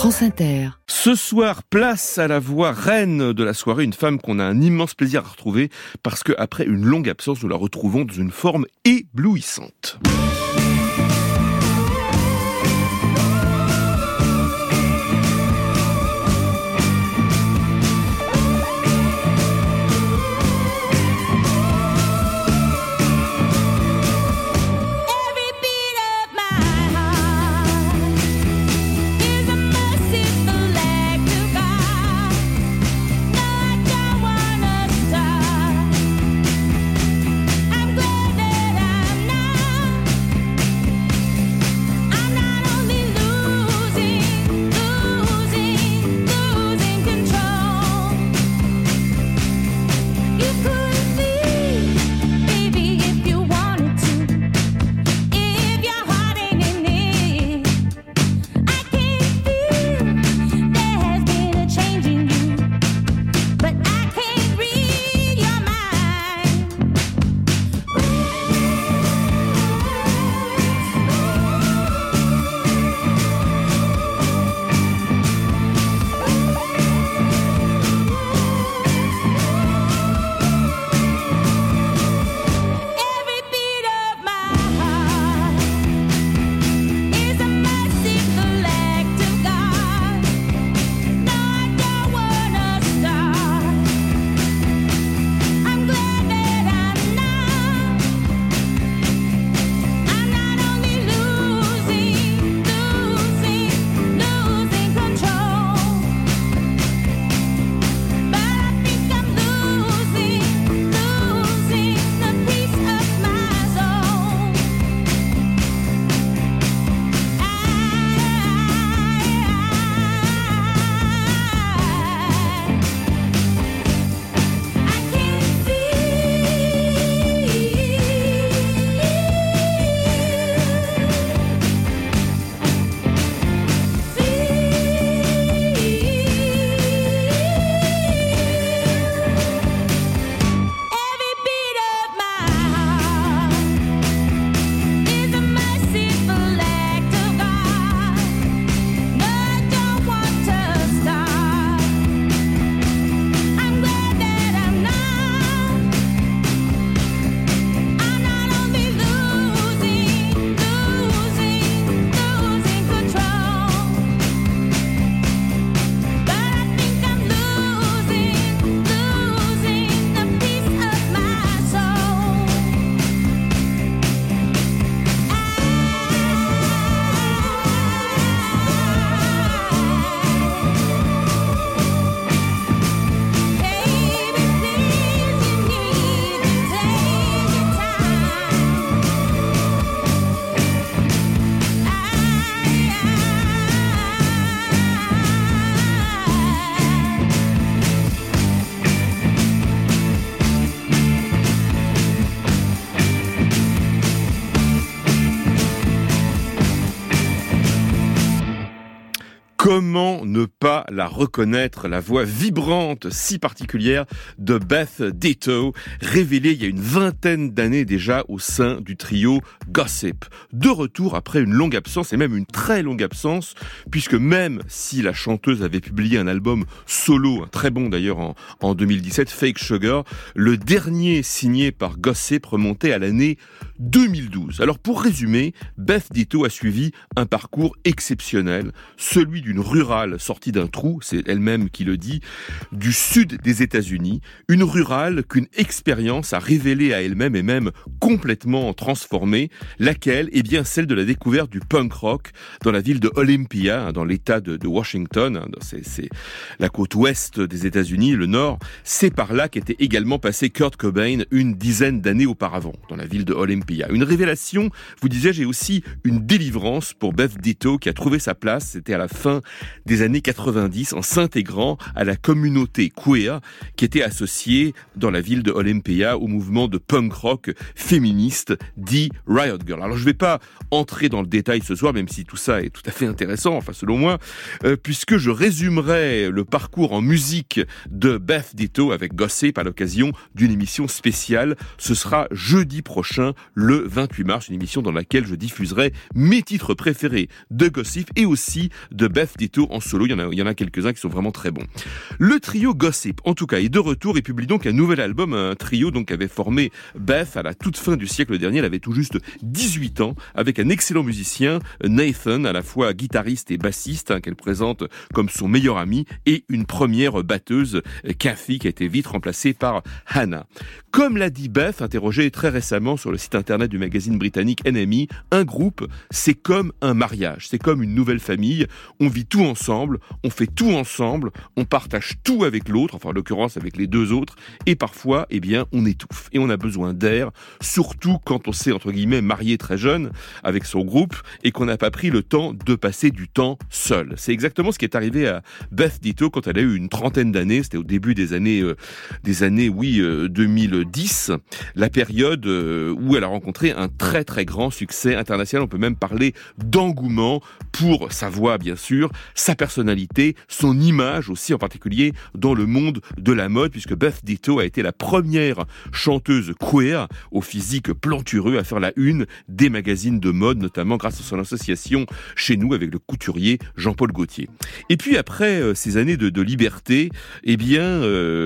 France Inter. Ce soir, place à la voix reine de la soirée, une femme qu'on a un immense plaisir à retrouver parce qu'après une longue absence, nous la retrouvons dans une forme éblouissante. Comment ne pas la reconnaître, la voix vibrante, si particulière de Beth Ditto, révélée il y a une vingtaine d'années déjà au sein du trio Gossip. De retour après une longue absence, et même une très longue absence, puisque même si la chanteuse avait publié un album solo, très bon d'ailleurs en 2017, Fake Sugar, le dernier signé par Gossip remontait à l'année 2012. Alors pour résumer, Beth Ditto a suivi un parcours exceptionnel, celui d'une rurale sortie d'un trou, c'est elle-même qui le dit, du sud des États-Unis, une rurale qu'une expérience a révélée à elle-même et même complètement transformée, laquelle est bien celle de la découverte du punk rock dans la ville de Olympia, dans l'État de Washington, c'est la côte ouest des États-Unis, le nord, c'est par là qu'était également passé Kurt Cobain une dizaine d'années auparavant, dans la ville de Olympia. Une révélation, vous disais-je, et aussi une délivrance pour Beth Ditto qui a trouvé sa place, c'était à la fin des années 90, en s'intégrant à la communauté queer qui était associée dans la ville de Olympia au mouvement de punk rock féministe dit Riot Girl. Alors je ne vais pas entrer dans le détail ce soir, même si tout ça est tout à fait intéressant, enfin selon moi, puisque je résumerai le parcours en musique de Beth Ditto avec Gossip à l'occasion d'une émission spéciale. Ce sera jeudi prochain, le 28 mars, une émission dans laquelle je diffuserai mes titres préférés de Gossip et aussi de Beth Ditto en solo. Il y en a quelques-uns qui sont vraiment très bons. Le trio Gossip, en tout cas, est de retour et publie donc un nouvel album, un trio donc avait formé Beth à la toute fin du siècle dernier. Elle avait tout juste 18 ans, avec un excellent musicien, Nathan, à la fois guitariste et bassiste, qu'elle présente comme son meilleur ami, et une première batteuse, Kathy, qui a été vite remplacée par Hannah. Comme l'a dit Beth, interrogée très récemment sur le site internet du magazine britannique NME, un groupe, c'est comme un mariage, c'est comme une nouvelle famille. On vit tout ensemble, on fait tout ensemble, on partage tout avec l'autre, enfin en l'occurrence avec les deux autres, et parfois, eh bien, on étouffe et on a besoin d'air, surtout quand on s'est entre guillemets marié très jeune avec son groupe et qu'on n'a pas pris le temps de passer du temps seul. C'est exactement ce qui est arrivé à Beth Ditto quand elle a eu une trentaine d'années. C'était au début des années 2010, la période où elle a rencontré un très très grand succès international. On peut même parler d'engouement pour sa voix, bien sûr, sa personnalité, son image aussi, en particulier dans le monde de la mode, puisque Beth Ditto a été la première chanteuse queer au physique plantureux à faire la une des magazines de mode, notamment grâce à son association chez nous avec le couturier Jean-Paul Gaultier. Et puis après ces années de liberté, eh bien,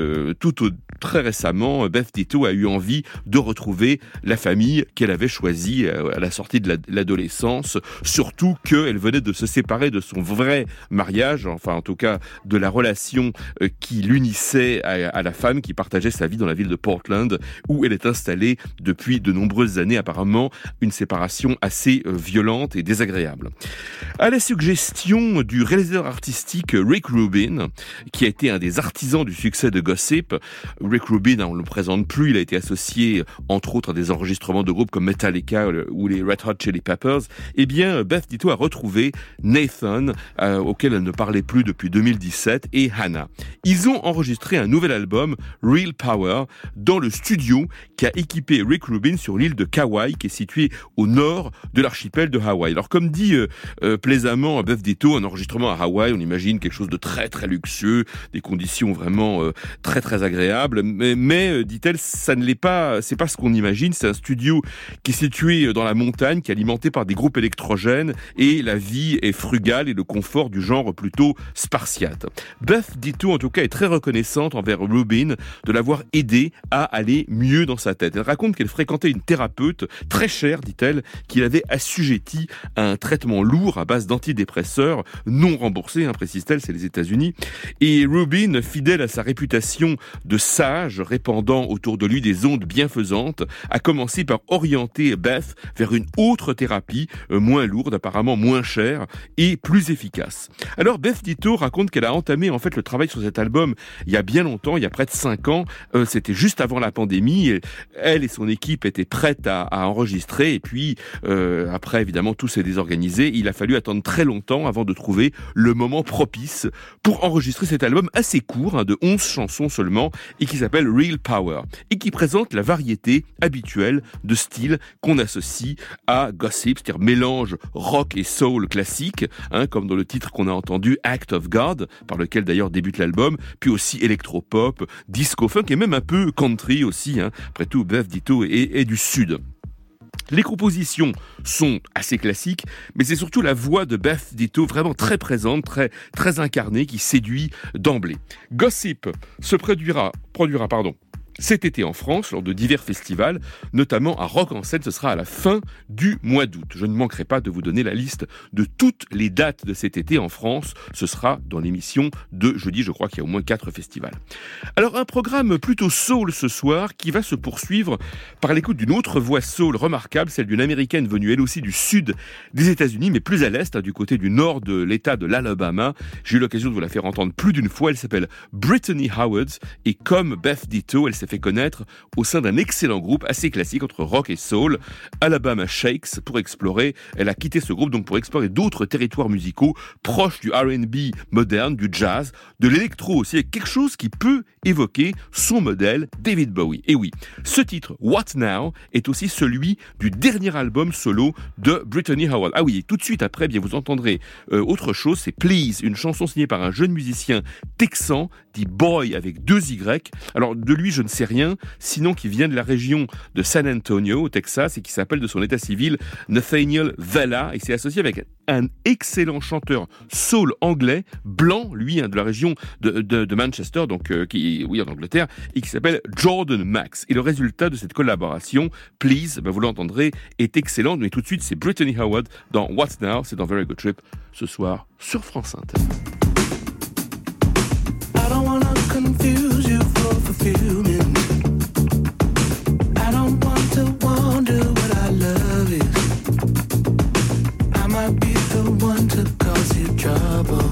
très récemment, Beth Ditto a eu envie de retrouver la famille qu'elle avait choisie à la sortie de l'adolescence, surtout qu'elle venait de se séparer de son vrai mariage, enfin en tout cas de la relation qui l'unissait à la femme qui partageait sa vie dans la ville de Portland, où elle est installée depuis de nombreuses années, apparemment une séparation assez violente et désagréable. À la suggestion du réalisateur artistique Rick Rubin, qui a été un des artisans du succès de Gossip, Rick Rubin, on ne le présente plus, il a été associé entre autres à des enregistrements de groupes comme Metallica ou les Red Hot Chili Peppers, eh bien Beth Ditto a retrouvé Nathan, auquel elle ne parlait plus depuis 2017, et Hannah. Ils ont enregistré un nouvel album, Real Power, dans le studio qu'a équipé Rick Rubin sur l'île de Kauai, qui est située au nord de l'archipel de Hawaï. Alors comme dit plaisamment Beth Ditto, un enregistrement à Hawaï, on imagine quelque chose de très très luxueux, des conditions vraiment très très agréables, mais dit-elle, ça ne l'est pas, c'est pas ce qu'on imagine. C'est un studio qui est situé dans la montagne, qui est alimenté par des groupes électrogènes, et la vie est frugale et le confort du genre plutôt spartiate. Beth Ditto en tout cas est très reconnaissante envers Rubin de l'avoir aidé à aller mieux dans sa tête. Elle raconte qu'elle fréquentait une thérapeute très chère, dit-elle, qui l'avait assujettie à un traitement lourd à base d'antidépresseurs non remboursés, précise-t-elle, c'est les États-Unis. Et Rubin, fidèle à sa réputation de sage, répandant autour de lui des ondes bienfaisantes, a commencé par orienter Beth vers une autre thérapie, moins lourde, apparemment moins chère et plus efficace. Alors Beth Ditto raconte qu'elle a entamé en fait le travail sur cet album il y a bien longtemps, il y a près de 5 ans, c'était juste avant la pandémie, elle et son équipe étaient prêtes à enregistrer, et puis après évidemment tout s'est désorganisé, il a fallu attendre très longtemps avant de trouver le moment propice pour enregistrer cet album assez court, de 11 chansons seulement, et qui s'appelle Real Power, et qui présente la variété habituelle de style qu'on associe à Gossip, c'est-à-dire mélange rock et soul classique, comme dans le titre qu'on a entendu, Act of God, par lequel d'ailleurs débute l'album, puis aussi électropop, disco-funk et même un peu country aussi, après tout Beth Ditto est du Sud. Les compositions sont assez classiques, mais c'est surtout la voix de Beth Ditto vraiment très présente, très incarnée, qui séduit d'emblée. Gossip se produira cet été en France, lors de divers festivals, notamment à Rock en Seine, ce sera à la fin du mois d'août. Je ne manquerai pas de vous donner la liste de toutes les dates de cet été en France. Ce sera dans l'émission de jeudi, je crois qu'il y a au moins 4 festivals. Alors un programme plutôt soul ce soir, qui va se poursuivre par l'écoute d'une autre voix soul remarquable, celle d'une américaine venue elle aussi du sud des États-Unis, mais plus à l'est, du côté du nord de l'état de l'Alabama. J'ai eu l'occasion de vous la faire entendre plus d'une fois. Elle s'appelle Brittany Howard, et comme Beth Ditto, elle s'est fait connaître au sein d'un excellent groupe assez classique entre rock et soul, Alabama Shakes, pour explorer. Elle a quitté ce groupe donc pour explorer d'autres territoires musicaux proches du R&B moderne, du jazz, de l'électro aussi, avec quelque chose qui peut évoquer son modèle David Bowie. Et oui, ce titre What Now est aussi celui du dernier album solo de Brittany Howard. Ah oui, et tout de suite après, bien vous entendrez autre chose, c'est Please, une chanson signée par un jeune musicien texan dit Boy avec 2 Y. Alors de lui, je ne sais rien, sinon qu'il vient de la région de San Antonio, au Texas, et qui s'appelle de son état civil Nathaniel Vella, et c'est associé avec un excellent chanteur soul anglais, blanc, lui, de la région de Manchester, donc en Angleterre, et qui s'appelle Jordan Max. Et le résultat de cette collaboration, Please, vous l'entendrez, est excellent. Mais tout de suite, c'est Brittany Howard dans What's Now, c'est dans Very Good Trip, ce soir sur France Inter. I don't wanna confuse you for fulfillment. I don't want to wonder what our love is. I might be the one to cause you trouble.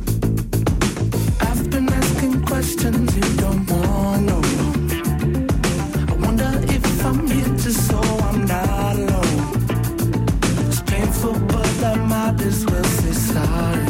I've been asking questions you don't want to know. I wonder if I'm here just so I'm not alone. It's painful, but I might as well say sorry.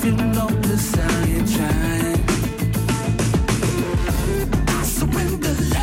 The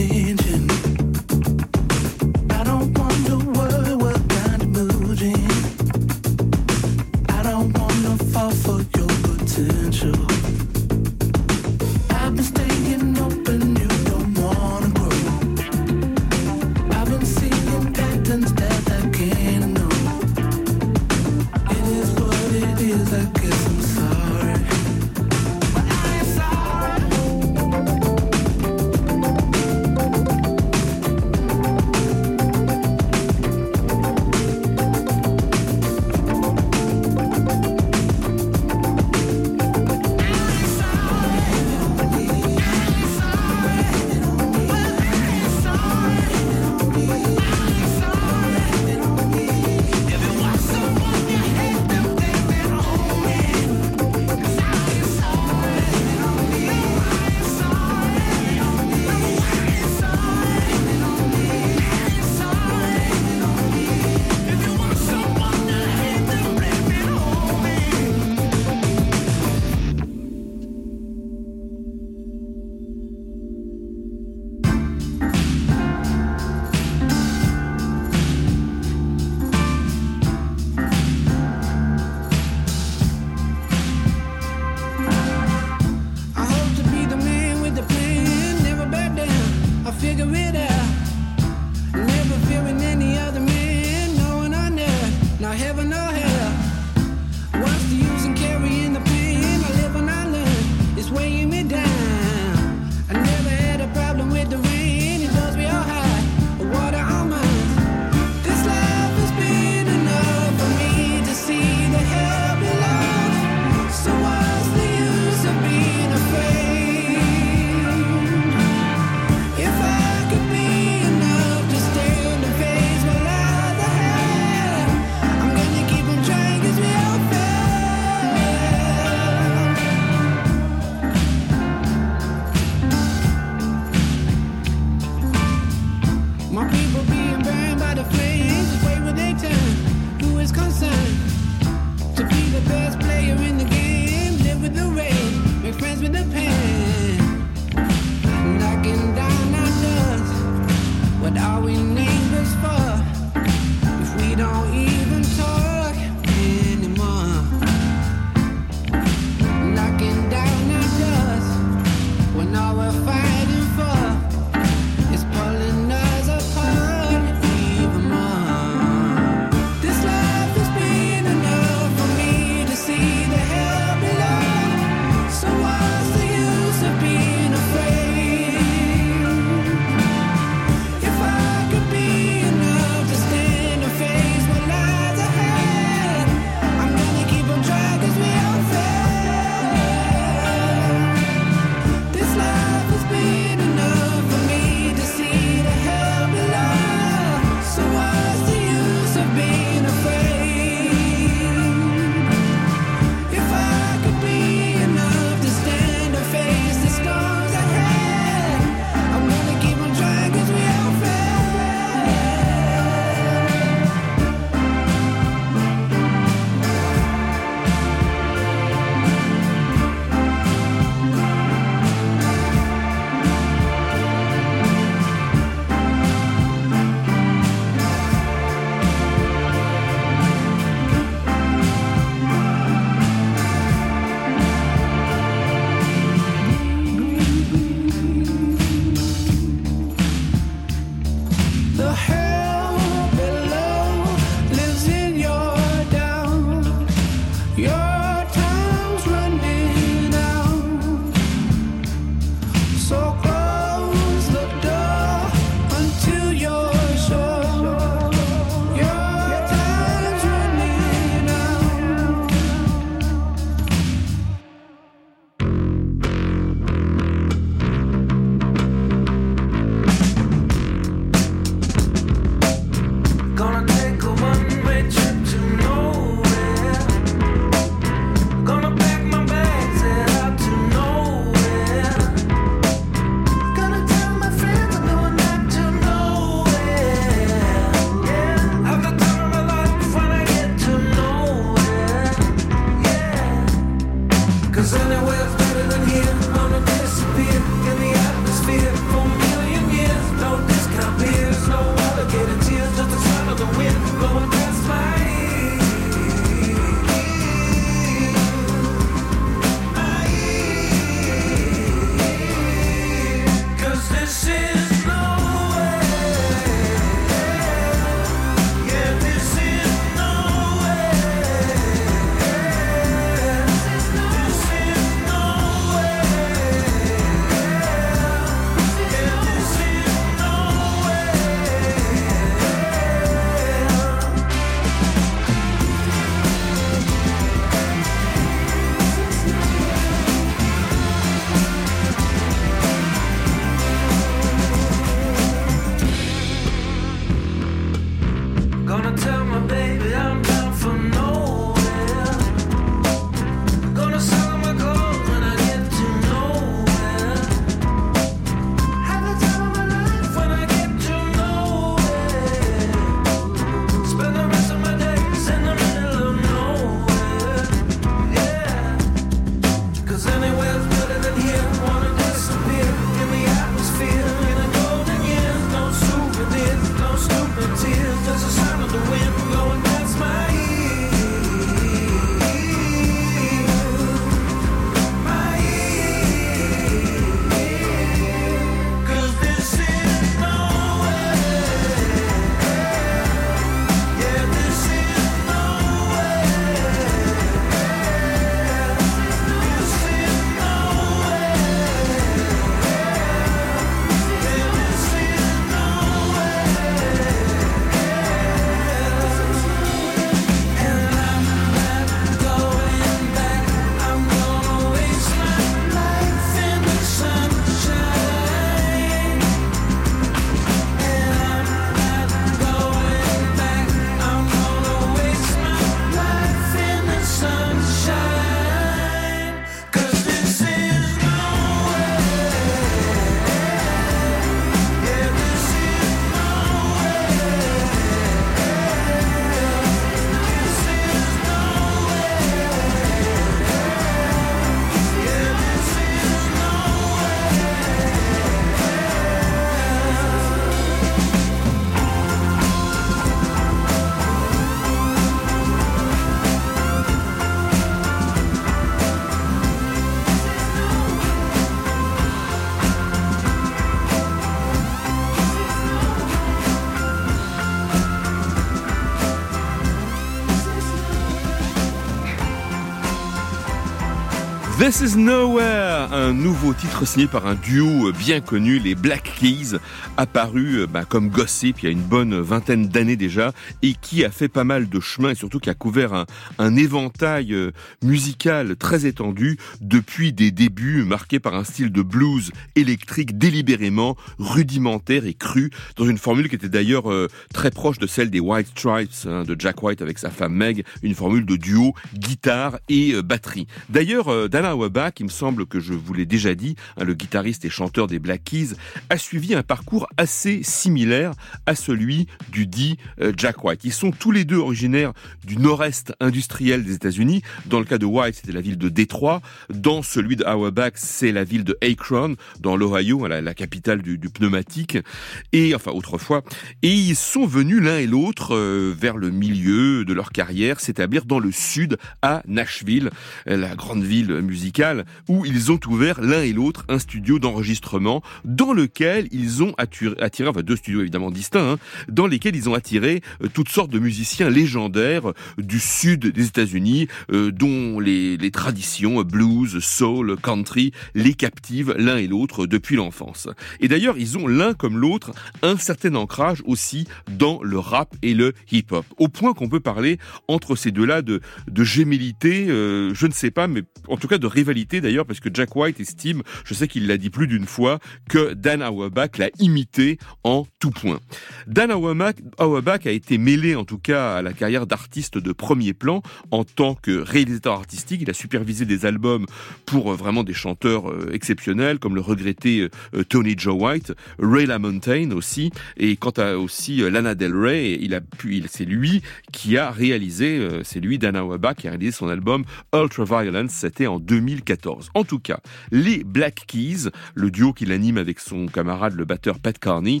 This is Nowhere, un nouveau titre signé par un duo bien connu, les Black Keys, apparu comme Gossip il y a une bonne vingtaine d'années déjà, et qui a fait pas mal de chemin et surtout qui a couvert un éventail musical très étendu depuis des débuts marqués par un style de blues électrique délibérément rudimentaire et cru, dans une formule qui était d'ailleurs très proche de celle des White Stripes, de Jack White avec sa femme Meg, une formule de duo guitare et batterie. D'ailleurs, Dan Auerbach, il me semble que je vous l'ai déjà dit, le guitariste et chanteur des Black Keys, a suivi un parcours assez similaire à celui du dit Jack White. Ils sont tous les deux originaires du nord-est industriel des États-Unis. Dans le cas de White, c'était la ville de Détroit. Dans celui de Auerbach, c'est la ville de Akron, dans l'Ohio, la capitale du pneumatique, et enfin autrefois. Et ils sont venus l'un et l'autre vers le milieu de leur carrière, s'établir dans le sud, à Nashville, la grande ville musicale, où ils ont ouvert l'un et l'autre un studio d'enregistrement dans lequel ils ont attiré enfin deux studios évidemment distincts, dans lesquels ils ont attiré toutes sortes de musiciens légendaires du sud des États-Unis, dont les traditions blues, soul, country les captivent l'un et l'autre depuis l'enfance. Et d'ailleurs, ils ont l'un comme l'autre un certain ancrage aussi dans le rap et le hip-hop, au point qu'on peut parler entre ces deux-là de gémellité, je ne sais pas, mais en tout cas de rivalité d'ailleurs, parce que Jack White estime, je sais qu'il l'a dit plus d'une fois, que Dan Auerbach l'a imité en tout point. Dan Auerbach a été mêlé en tout cas à la carrière d'artiste de premier plan en tant que réalisateur artistique. Il a supervisé des albums pour vraiment des chanteurs exceptionnels comme le regretté Tony Joe White, Ray LaMontagne aussi, et quant à aussi Lana Del Rey, c'est lui qui a réalisé, c'est lui Dan Auerbach qui a réalisé son album Ultraviolence, c'était en 2014. En tout cas, les Black Keys, le duo qu'il anime avec son camarade le batteur Pat Carney,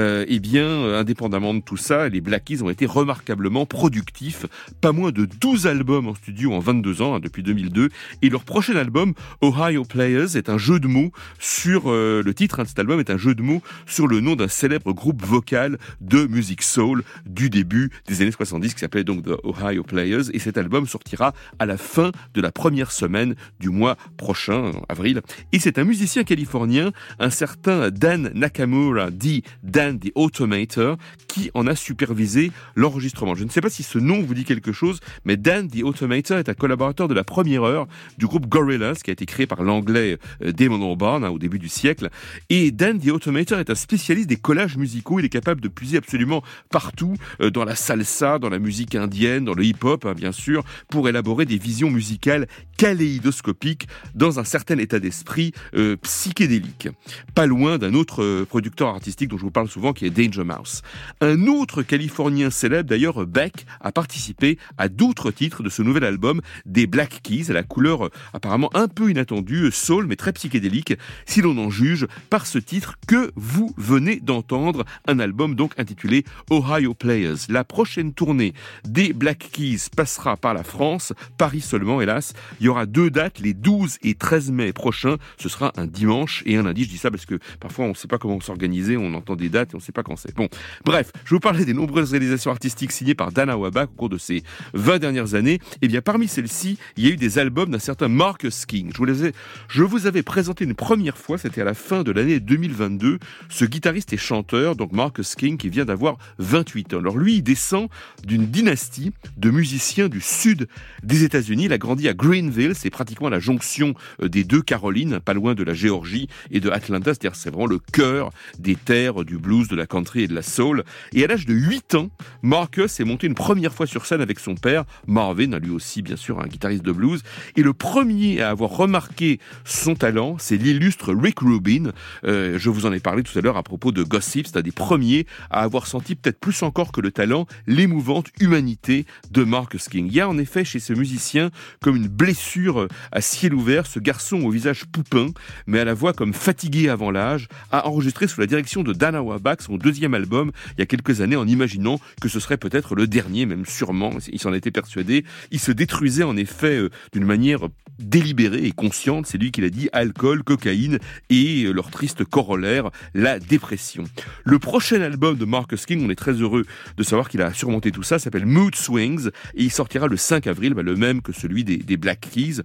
indépendamment de tout ça, les Black Keys ont été remarquablement productifs, pas moins de 12 albums en studio en 22 ans, depuis 2002, et leur prochain album, Ohio Players, est un jeu de mots sur, le titre de cet album est un jeu de mots sur le nom d'un célèbre groupe vocal de musique soul du début des années 70 qui s'appelait donc The Ohio Players, et cet album sortira à la fin de la première semaine du mois prochain, en avril. Et c'est un musicien californien, un certain Dan Nakamura, dit Dan the Automator, qui en a supervisé l'enregistrement. Je ne sais pas si ce nom vous dit quelque chose, mais Dan the Automator est un collaborateur de la première heure du groupe Gorillaz, qui a été créé par l'anglais Damon Albarn au début du siècle. Et Dan the Automator est un spécialiste des collages musicaux. Il est capable de puiser absolument partout, dans la salsa, dans la musique indienne, dans le hip-hop, bien sûr, pour élaborer des visions musicales kaléidoscopiques dans un certain état d'esprit psychédélique. Pas loin d'un autre producteur artistique dont je vous parle souvent, qui est Danger Mouse. Un autre Californien célèbre, d'ailleurs Beck, a participé à d'autres titres de ce nouvel album des Black Keys, à la couleur apparemment un peu inattendue, soul mais très psychédélique, si l'on en juge par ce titre que vous venez d'entendre, un album donc intitulé Ohio Players. La prochaine tournée des Black Keys passera par la France, Paris seulement hélas. Il y aura 2 dates, les 12 et 13 mai prochains, ce sera un dimanche et un lundi. Je dis ça parce que parfois on ne sait pas comment s'organiser, on entend des dates et on ne sait pas quand c'est. Bon, bref, je vous parlais des nombreuses réalisations artistiques signées par Dan Auerbach au cours de ces 20 dernières années. Et bien parmi celles-ci, il y a eu des albums d'un certain Marcus King. Je vous avais présenté une première fois, c'était à la fin de l'année 2022, ce guitariste et chanteur, donc Marcus King, qui vient d'avoir 28 ans. Alors lui, il descend d'une dynastie de musiciens du sud des États-Unis. Il a grandi à Greenville, c'est pratiquement la jonction des deux Carolines, pas loin de la Géorgie et de Atlanta, c'est-à-dire c'est vraiment le cœur des terres du blues, de la country et de la soul. Et à l'âge de 8 ans, Marcus est monté une première fois sur scène avec son père, Marvin, lui aussi bien sûr un guitariste de blues. Et le premier à avoir remarqué son talent, c'est l'illustre Rick Rubin. Je vous en ai parlé tout à l'heure à propos de Gossip, c'est un des premiers à avoir senti peut-être plus encore que le talent, l'émouvante humanité de Marcus King. Il y a en effet chez ce musicien comme une blessure à ciel ouvert, ce garçon au visage poupin, mais à la voix comme fatigué avant l'âge, a enregistré sous la direction de Dan Auerbach son deuxième album il y a quelques années en imaginant que ce serait peut-être le dernier, même sûrement, il s'en était persuadé. Il se détruisait en effet d'une manière délibérée et consciente, c'est lui qui l'a dit, alcool, cocaïne et leur triste corollaire, la dépression. Le prochain album de Marcus King, on est très heureux de savoir qu'il a surmonté tout ça, s'appelle Mood Swings et il sortira le 5 avril, le même que celui des Black Keys.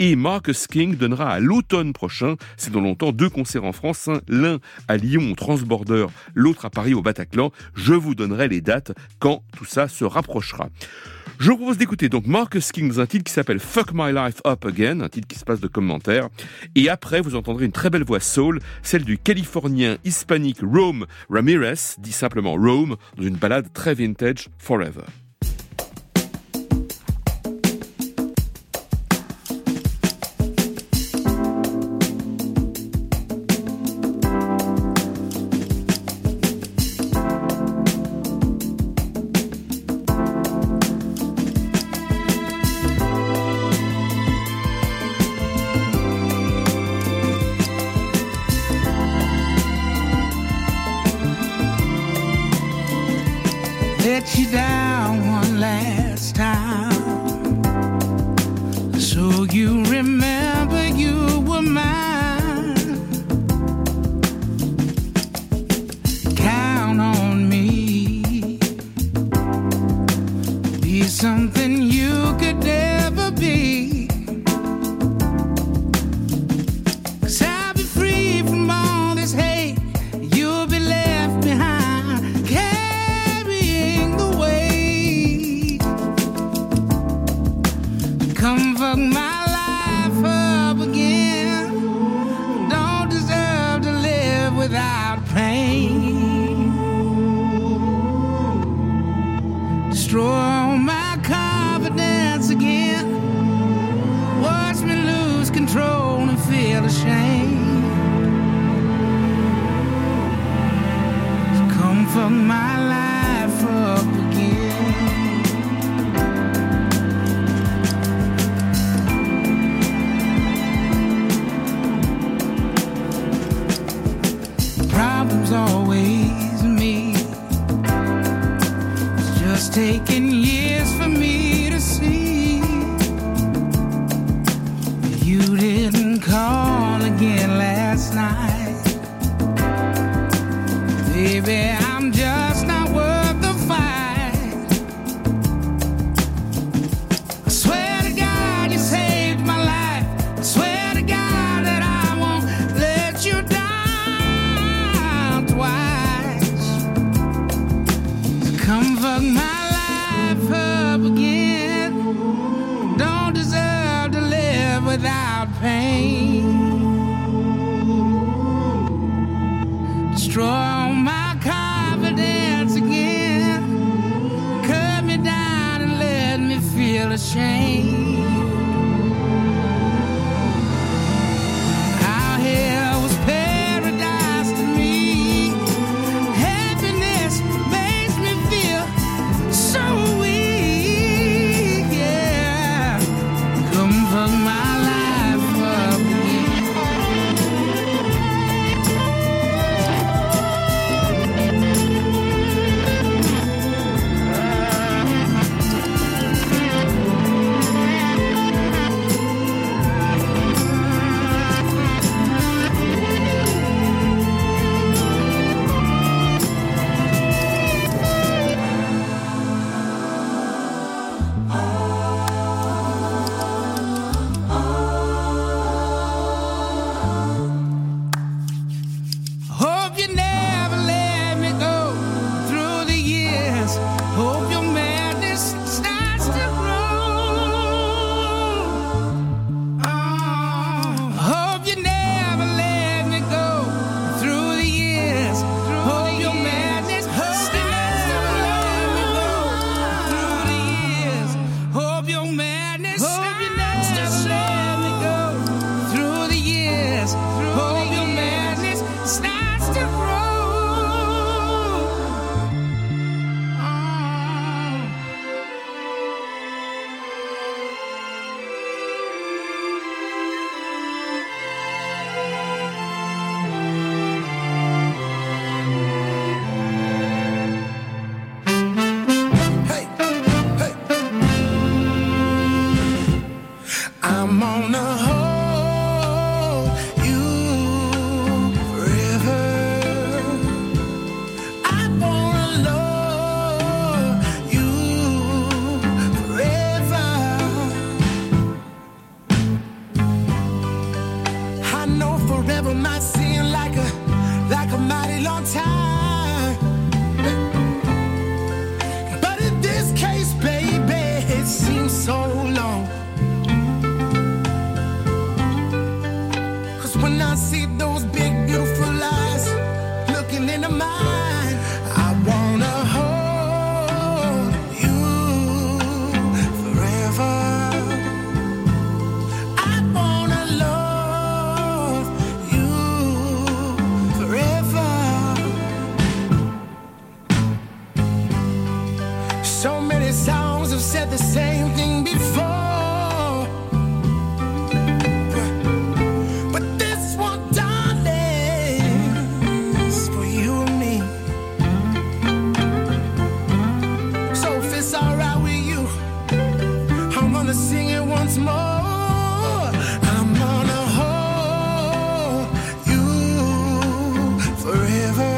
Et Marcus King donnera à l'automne prochain, c'est dans longtemps, 2 concerts en France, l'un à Lyon au Transborder, l'autre à Paris au Bataclan. Je vous donnerai les dates quand tout ça se rapprochera. Je vous propose d'écouter donc Marcus King dans un titre qui s'appelle Fuck My Life Up Again, un titre qui se passe de commentaires. Et après, vous entendrez une très belle voix soul, celle du Californien hispanique Rome Ramirez, dit simplement Rome, dans une ballade très vintage, Forever. Let you down one last time, so you remember you were mine. Count on me, be something you could never be. 'Cause I'll be free from all this hate, you'll be left behind. Come fuck my life up again. Don't deserve to live without pain. Destroy all my confidence again. Watch me lose control and feel ashamed. Come fuck my life up again. Problem's always me. It's just taking years for me to see. You didn't call again last night. Baby, I'm just not worth the fight. I swear to God you saved my life. I swear to God that I won't let you down twice. So come fuck my life up again. Don't deserve to live without pain. Destroy all my confidence again. Cut me down and let me feel ashamed. Our hell was paradise to me. Happiness makes me feel so weak, yeah. Come fuck my life up again. know forever might seem like a mighty long time. But in this case, baby, it seems so long. 'Cause when I see those big, beautiful eyes looking into mine, I wanna hold you forever. I wanna love you forever. So many songs have said the same thing before, but this one, darling, is for you and me. So if it's alright with you, I'm gonna sing it once more. I'm gonna hold you forever.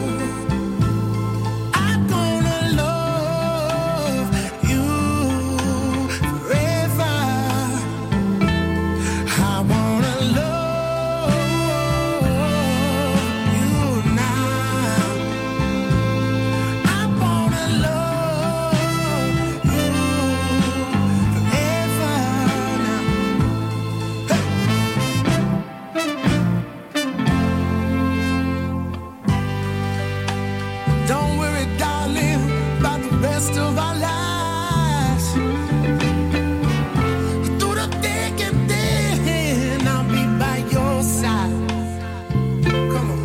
I'm gonna love you forever. I wanna love you now. I wanna love you forever now. Don't worry, darling, about the rest of our lives. Through the thick and thin, I'll be by your side. Come on.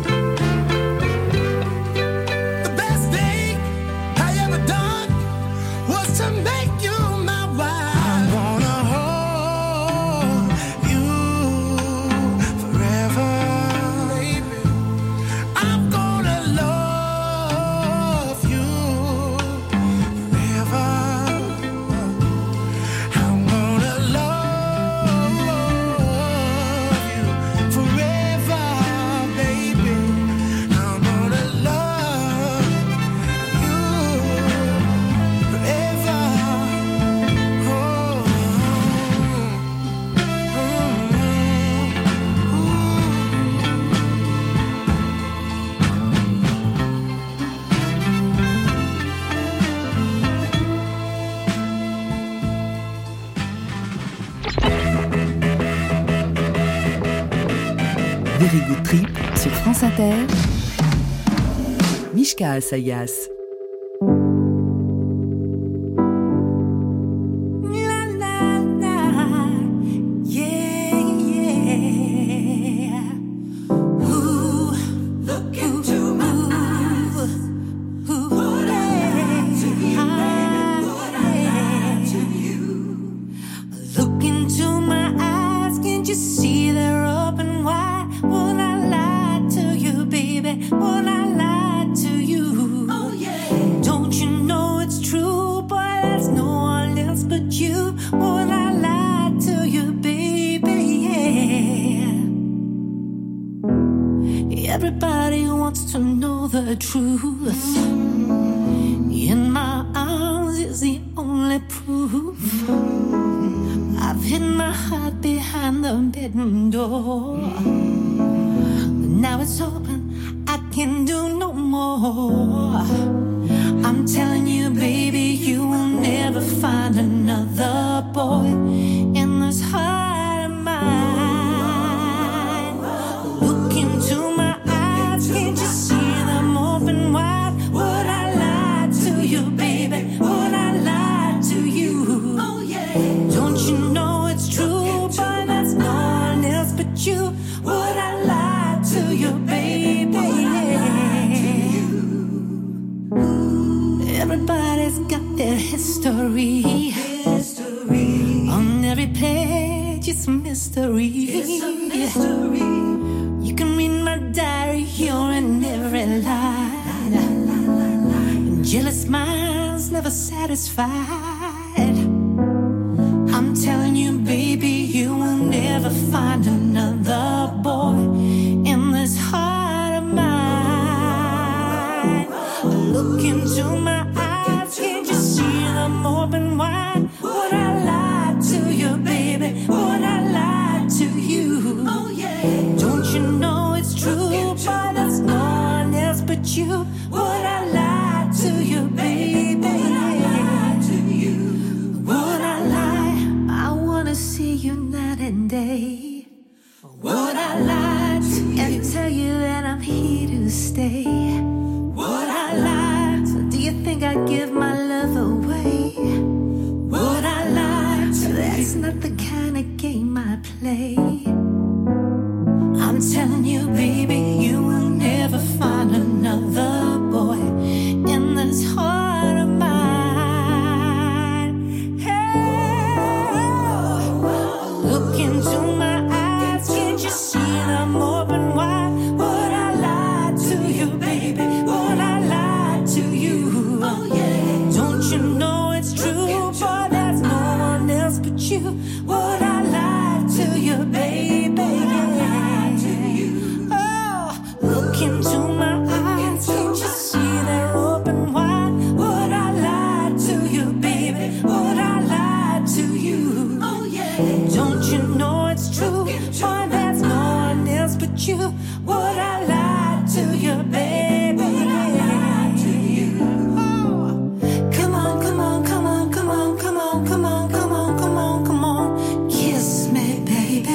The best thing I ever done was to make you my wife. I wanna hold you forever, baby. I'm gonna love you forever. I'm gonna love you forever, baby. I'm gonna love you forever. Very Good Trip sur France Inter. Mishka Asayas. La la la, yeah yeah. Ooh, look into my eyes. Ooh, what I to you, baby, what I to you. Look into my eyes, can't you see they're open wide? Would I lie to you, baby? Would I lie to you? Oh yeah. Don't you know it's true, boy? There's no one else but you. Would I lie to you, baby? Yeah. Everybody wants to know the truth. In my arms is the only proof. I've hidden my heart behind the bedroom door. But now it's open, I can do no more. I'm telling you, baby, you will never find another boy in this heart of mine. Look into my eyes, can't you see them open wide? Would I lie to you, baby? Would I lie to you? Oh yeah. Don't you know it's true, boy? There's no one else but you. Would I lie to you, baby? Everybody's got their history. On every page, it's a mystery. You can read my diary, you're in every line. And jealous minds never satisfied. I'm telling you, baby, you will never find another boy in this heart of mine. Look into my eyes, can't you see them open wide? Would I lie to you, baby? Would I lie to you? Oh yeah. Don't play? Would I lie? So do you think I'd give my love away? Would I lie? So that's not the kind of game I play. I'm telling you, baby, you will never find another boy in this heart of mine. Hey, look into my eyes, can't you see them open wide? Would I lie to you, baby? Would I lie to you? Oh yeah. Don't you know it's true, boy? There's no one else but you. Would I lie to you, baby? Look into my eyes, can't you see they're open wide? Would I lie to you, baby? Would I lie to you? Oh yeah. Don't you know it's true? Boy, there's no one else but you. Would I lie to you, baby? Would I lie to you? Oh. Come on, come on, come on, come on, come on, come on, come on, come on, come on. Kiss me, baby.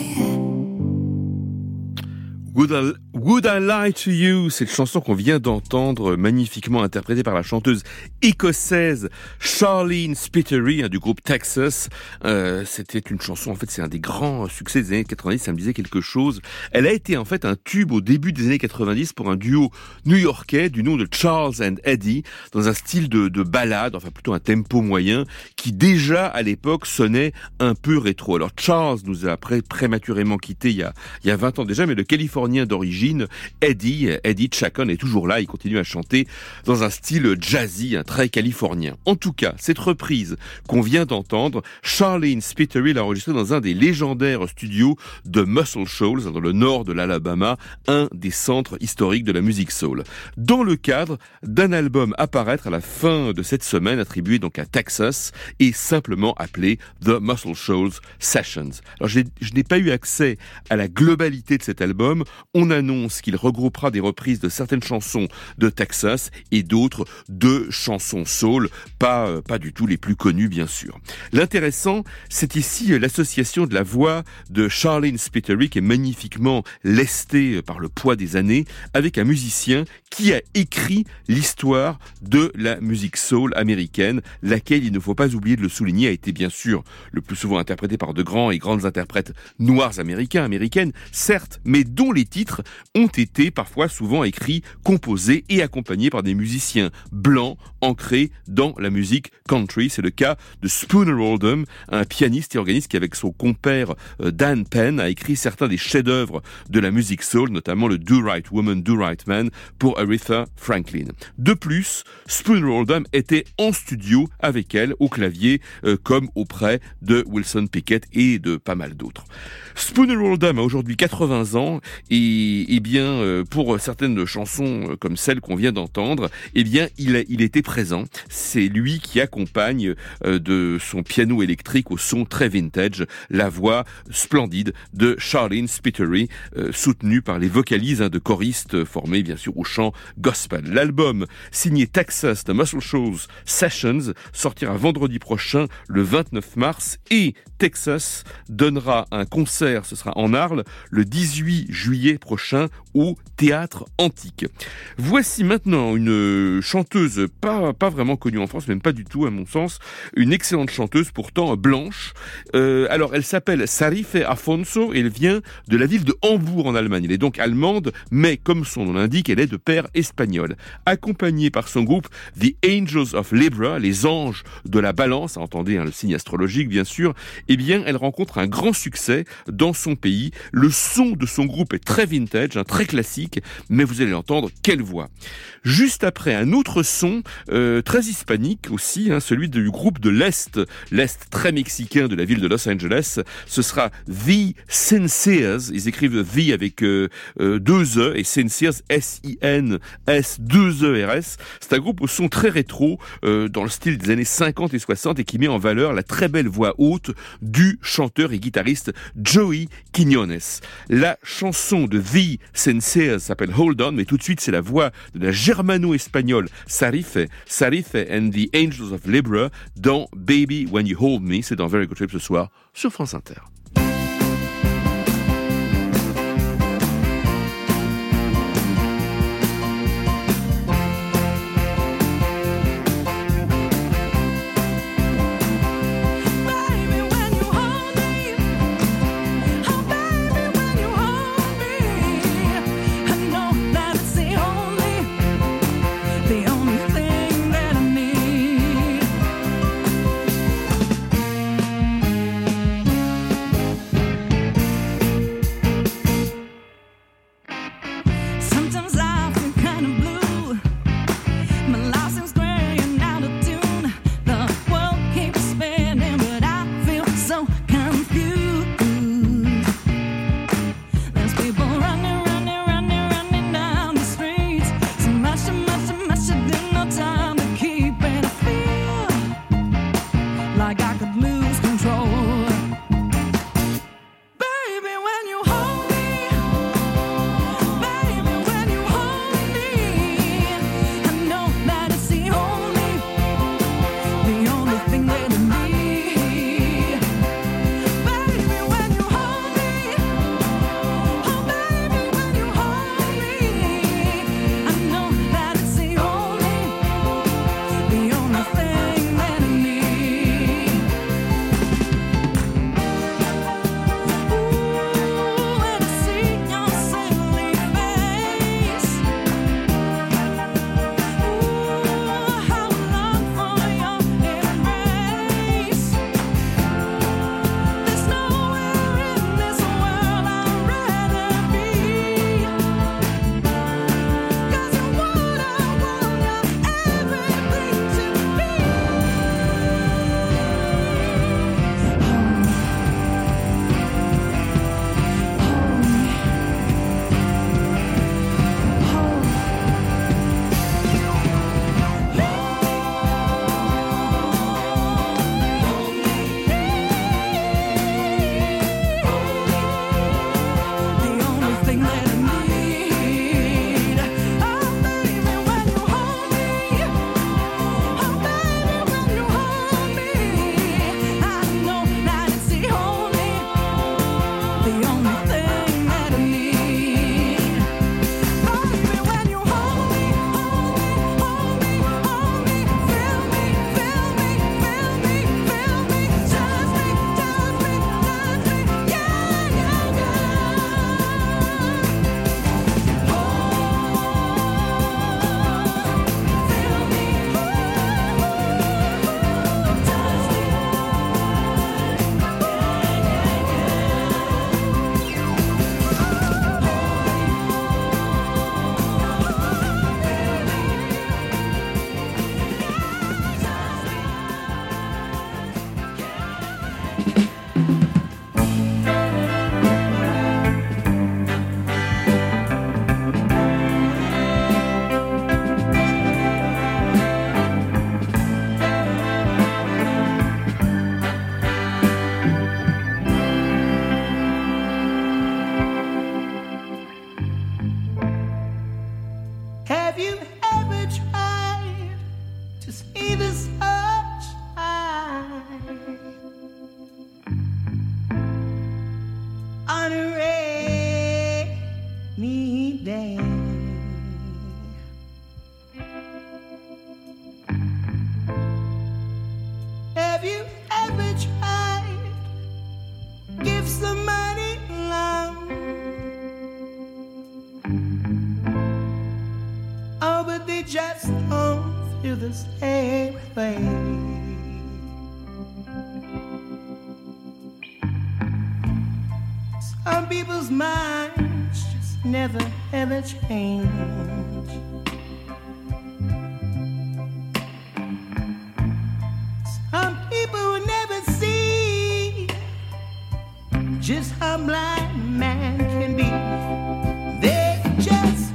Would I Lie to You, cette chanson qu'on vient d'entendre, magnifiquement interprétée par la chanteuse écossaise Charlene Spiteri, du groupe Texas. C'était une chanson, en fait, c'est un des grands succès des années 90, ça me disait quelque chose. Elle a été en fait un tube au début des années 90 pour un duo new-yorkais du nom de Charles and Eddie, dans un style de ballade, enfin plutôt un tempo moyen, qui déjà à l'époque sonnait un peu rétro. Alors Charles nous a prématurément quittés il y a 20 ans déjà, mais le Californien d'origine, Eddie Chacon est toujours là, il continue à chanter dans un style jazzy, très californien. En tout cas, cette reprise qu'on vient d'entendre, Charlene Spiteri l'a enregistrée dans un des légendaires studios de Muscle Shoals, dans le nord de l'Alabama, un des centres historiques de la musique soul. Dans le cadre d'un album à paraître à la fin de cette semaine, attribué donc à Texas, et simplement appelé The Muscle Shoals Sessions. Alors je n'ai pas eu accès à la globalité de cet album. On annonce qu'il regroupera des reprises de certaines chansons de Texas et d'autres de chansons soul, pas du tout les plus connues bien sûr. L'intéressant, c'est ici l'association de la voix de Charlene Spiteri, qui est magnifiquement lestée par le poids des années, avec un musicien qui a écrit l'histoire de la musique soul américaine, laquelle, il ne faut pas oublier de le souligner, a été bien sûr le plus souvent interprétée par de grands et grandes interprètes noirs américaines, certes, mais dont les titres ont été parfois souvent écrits, composés et accompagnés par des musiciens blancs ancrés dans la musique country. C'est le cas de Spooner Oldham, un pianiste et organiste qui, avec son compère Dan Penn, a écrit certains des chefs-d'œuvre de la musique soul, notamment le Do Right Woman, Do Right Man pour Aretha Franklin. De plus, Spooner Oldham était en studio avec elle au clavier, comme auprès de Wilson Pickett et de pas mal d'autres. Spooner Oldham a aujourd'hui 80 ans et bien pour certaines chansons comme celle qu'on vient d'entendre, eh bien il était présent. C'est lui qui accompagne de son piano électrique au son très vintage la voix splendide de Charlene Spiteri, soutenue par les vocalises de choristes formés bien sûr au chant gospel. L'album signé Texas The Muscle Shoals Sessions sortira vendredi prochain, le 29 mars, et Texas donnera un concert, ce sera en Arles, le 18 juillet prochain au Théâtre Antique. Voici maintenant une chanteuse pas vraiment connue en France, même pas du tout à mon sens, une excellente chanteuse pourtant blanche. Alors elle s'appelle Sarife Afonso et elle vient de la ville de Hambourg en Allemagne. Elle est donc allemande, mais comme son nom l'indique, elle est de père espagnol. Accompagnée par son groupe The Angels of Libra, les anges de la balance, entendez le signe astrologique bien sûr, eh bien elle rencontre un grand succès dans son pays. Le son de son groupe est très vintage, très classique, mais vous allez l'entendre, quelle voix. Juste après, un autre son très hispanique aussi, celui du groupe de l'Est très mexicain de la ville de Los Angeles. Ce sera The Sinceres, ils écrivent The avec deux E et Sinceres S-I-N-S-2-E-R-S. C'est un groupe au son très rétro, dans le style des années 50 et 60 et qui met en valeur la très belle voix haute du chanteur et guitariste Joey Quiñones. La chanson de The Sinceres s'appelle Hold On, mais tout de suite c'est la voix de la germano-espagnole Sarife and the Angels of Libra dans Baby When You Hold Me. C'est dans Very Good Trip ce soir sur France Inter. Have you ever tried to see the sunshine on a rainy day? Have you ever tried give somebody love? Oh, but they just don't feel the same way. Some people's minds just never ever change. Some people will never see just how blind a man can be. They just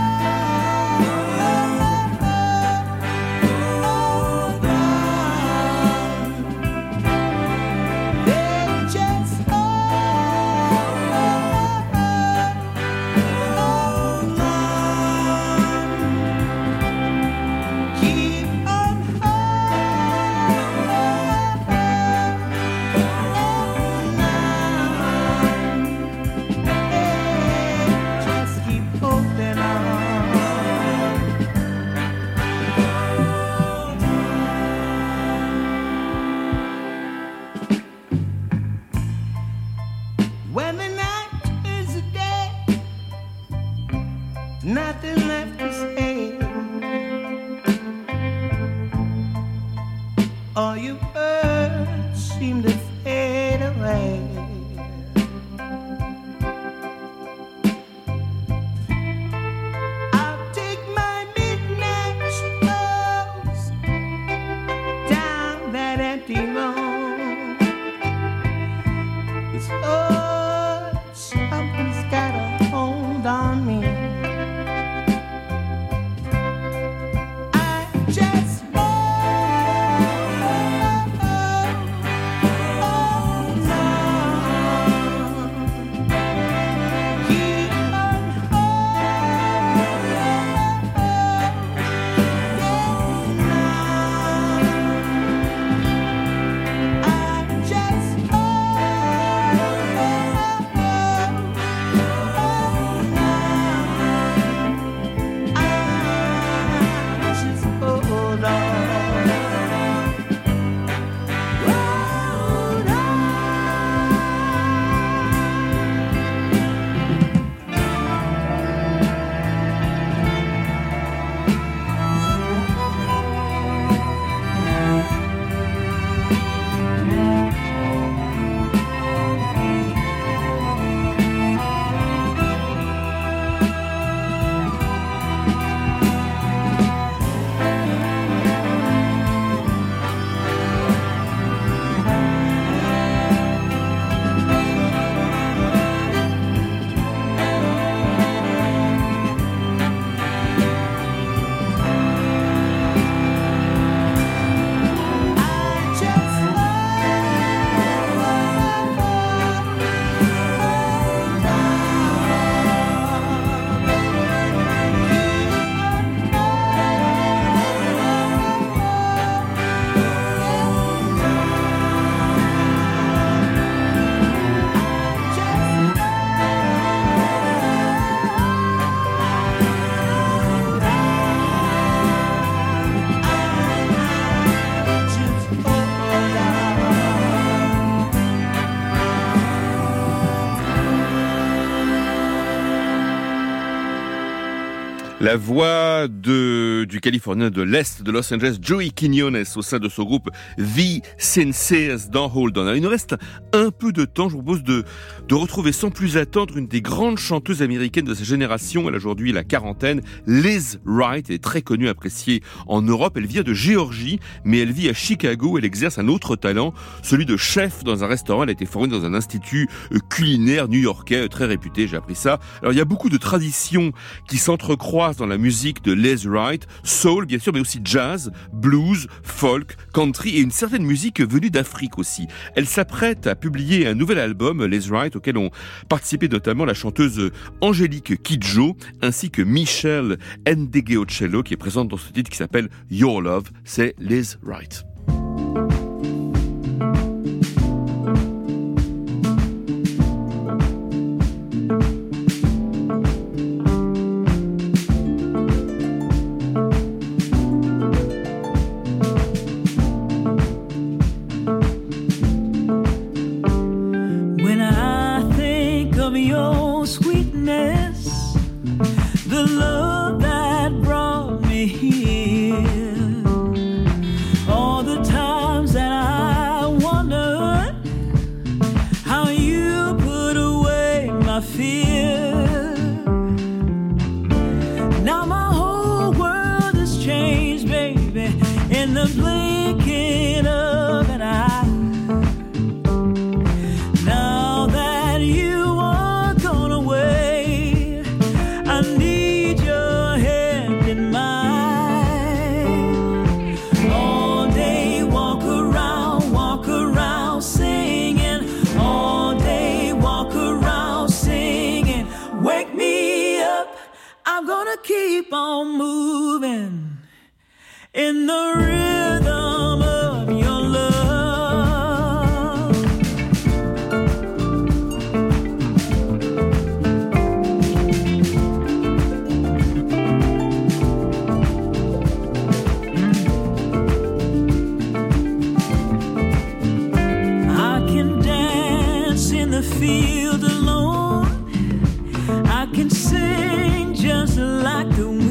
when the night is a day, nothing left to say. All you words seem to fade away. I'll take my midnight strolls down that empty road. It's something's got a hold on me. I just La voix du Californien de l'Est de Los Angeles, Joey Quiñones, au sein de ce groupe The Sincers dans Hold On. Il nous reste un peu de temps. Je vous propose de retrouver sans plus attendre une des grandes chanteuses américaines de sa génération. Elle a aujourd'hui la quarantaine, Liz Wright. Elle est très connue, appréciée en Europe. Elle vient de Géorgie, mais elle vit à Chicago. Elle exerce un autre talent, celui de chef dans un restaurant. Elle a été formée dans un institut culinaire new-yorkais très réputé. J'ai appris ça. Alors il y a beaucoup de traditions qui s'entrecroisent croise dans la musique de Les Wright, soul bien sûr, mais aussi jazz, blues, folk, country et une certaine musique venue d'Afrique aussi. Elle s'apprête à publier un nouvel album, Les Wright, auquel ont participé notamment la chanteuse Angélique Kidjo, ainsi que Michelle Ndegeocello, qui est présente dans ce titre qui s'appelle Your Love. C'est Les Wright. Keep on moving in the rhythm of your love. I can dance in the field alone. I can sing just like the wind.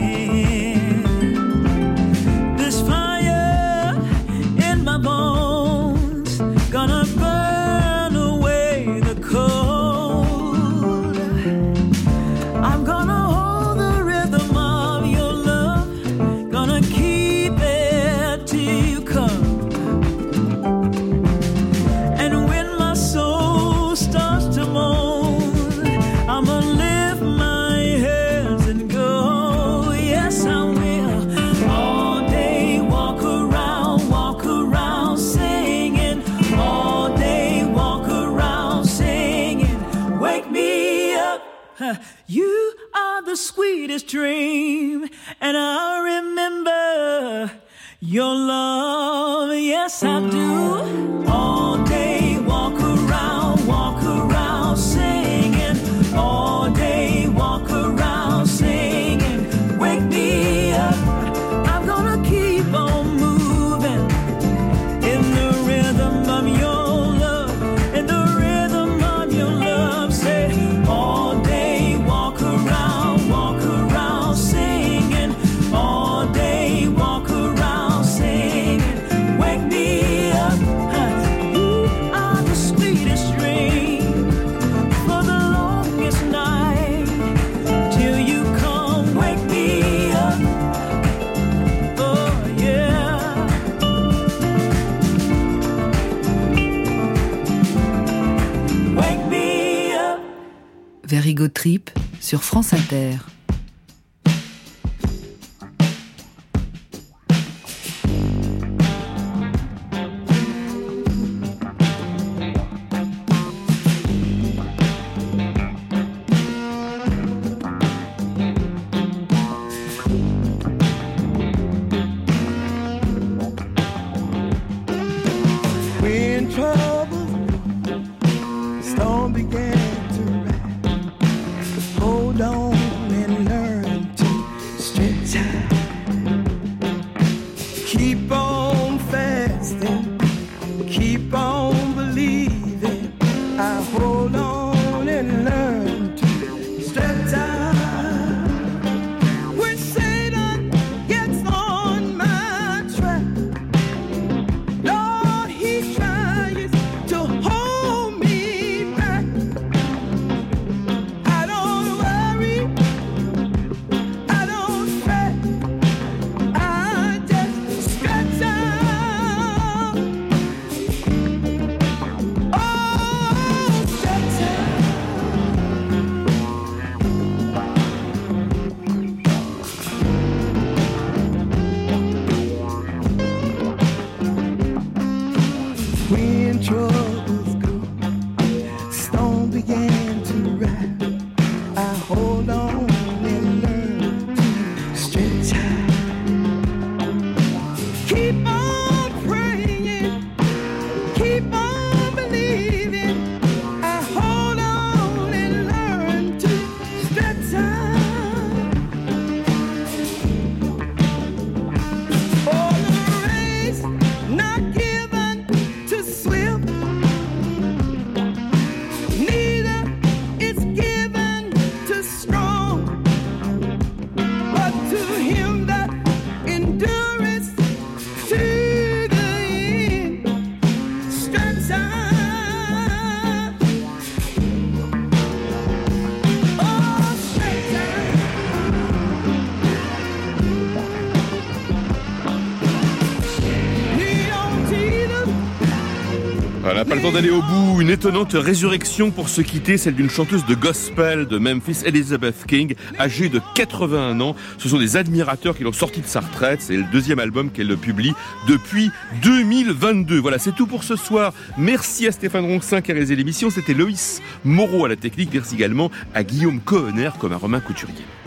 This fire in my bones gonna burn away the cold. I'm gonna hold the rhythm of your love, gonna keep it till you come. And when my soul starts to moan, I'ma lift my hands and go, yes I will. All day walk around singing. All day walk around singing. Wake me up, you are the sweetest dream. And I remember your love, yes I do. All day walk around singing. All day walk around singing. Wake me up, I'm gonna keep on moving in the rhythm of your love, in the rhythm of your love. Say all day walk around singing. All day walk around singing. Wake me up, you are the sweetest dream for the longest night, till you come wake me up. Oh yeah. Wake me up. Very Good Trip sur France Inter. We're in trouble. The storm began to rise. Hold on and Voilà, pas le temps d'aller au bout. Une étonnante résurrection pour se quitter, celle d'une chanteuse de gospel de Memphis, Elizabeth King, âgée de 81 ans. Ce sont des admirateurs qui l'ont sortie de sa retraite. C'est le deuxième album qu'elle publie depuis 2022. Voilà, c'est tout pour ce soir. Merci à Stéphane Ronxin qui a réalisé l'émission. C'était Loïs Moreau à la technique. Merci également à Guillaume Cohenner comme à Romain Couturier.